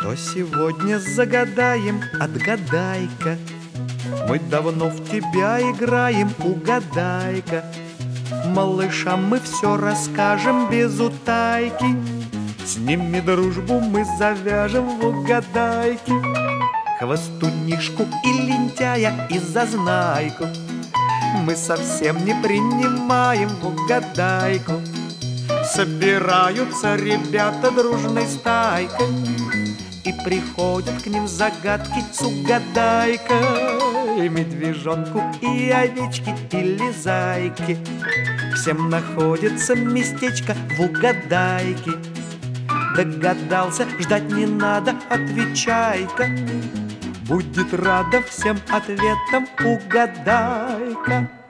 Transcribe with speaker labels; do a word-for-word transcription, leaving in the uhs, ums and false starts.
Speaker 1: Что сегодня загадаем, отгадай-ка. Мы давно в тебя играем, угадай-ка. Малышам мы все расскажем без утайки. С ними дружбу мы завяжем в угадайке. Хвостунишку и лентяя, и зазнайку мы совсем не принимаем в угадайку. Собираются ребята дружной стайкой, и приходят к ним загадки с угадайкой. И медвежонку, и овечке, или зайке всем находится местечко в угадайке. Догадался, ждать не надо, отвечай-ка. Будет рада всем ответам угадайка.